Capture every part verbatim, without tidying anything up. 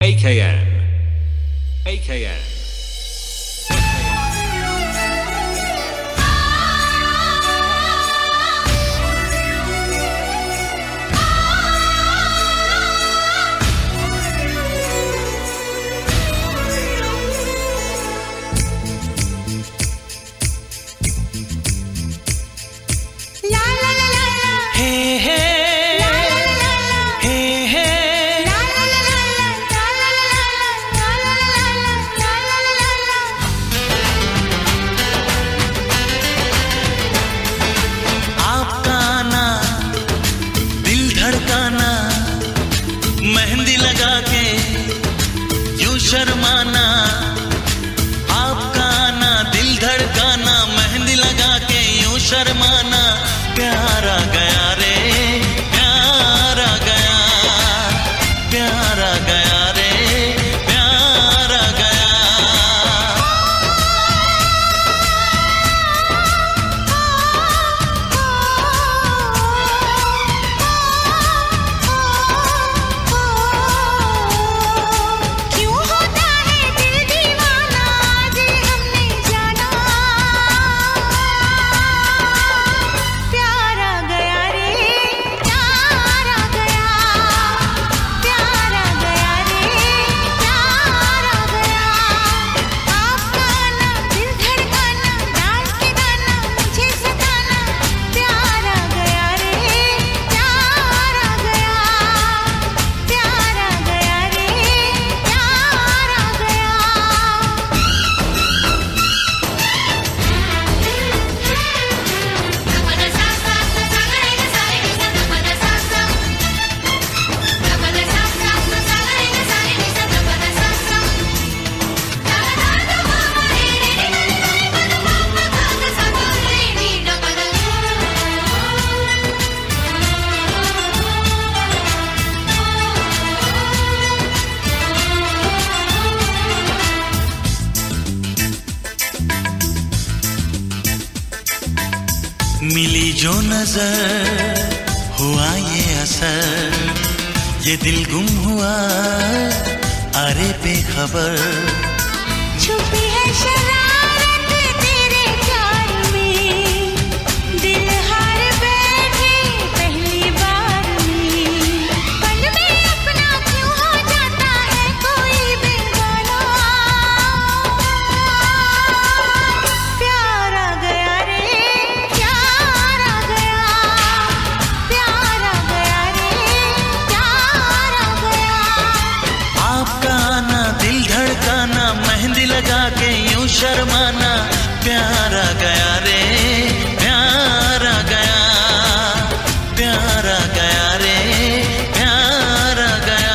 A K N A K N mehndi लगा के यूं शर्माना, आपका आना दिल धड़काना, मेहंदी लगा के यूं शर्माना, प्यार आ गया रे प्यार आ गया, प्यार आ गया रे प्यार आ गया। मिली जो नजर हुआ ये असर, ये दिल गुम हुआ अरे बेखबर, छुपी है शरारत तेरे प्यार में, दिल हार बैठे पहली बार में, पल में अपना क्यों हो जाता है कोई बेगाना, प्यार आ गया रे प्यार आ गया, प्यार आ गया रे प्यार आ गया। आपका आना दिल धड़काना, मेहंदी लगा के यूं शर्माना, प्यार आ गया रे प्यार आ गया, प्यार आ गया रे प्यार आ गया।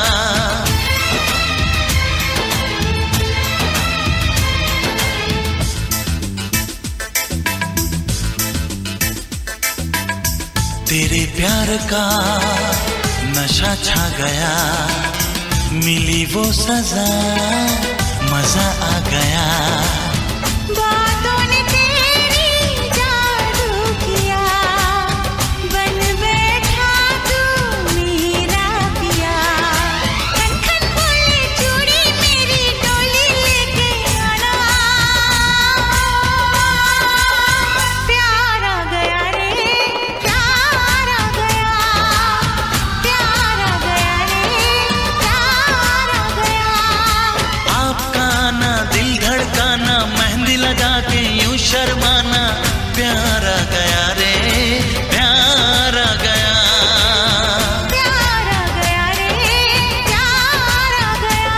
तेरे प्यार का नशा छा गया, मिली वो सजा मजा आ गया, बातों ने तेरी जादू किया, बन बैठा तू मेरा पिया, खन खन बोले चूड़ी मेरी डोली लेके आना, प्यार आ गया रे प्यार आ गया, प्यार आ गया रे प्यार आ गया। आपका आना दिल धड़काना, मेहंदी लगा के यूं शर्माना, प्यार आ गया रे प्यार आ गया, प्यार आ गया रे प्यार आ गया।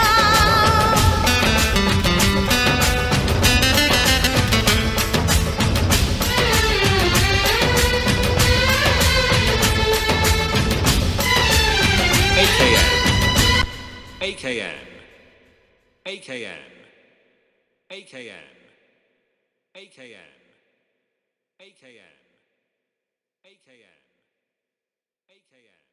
A K N A K N A K N A K N A K N A K N A K N A K N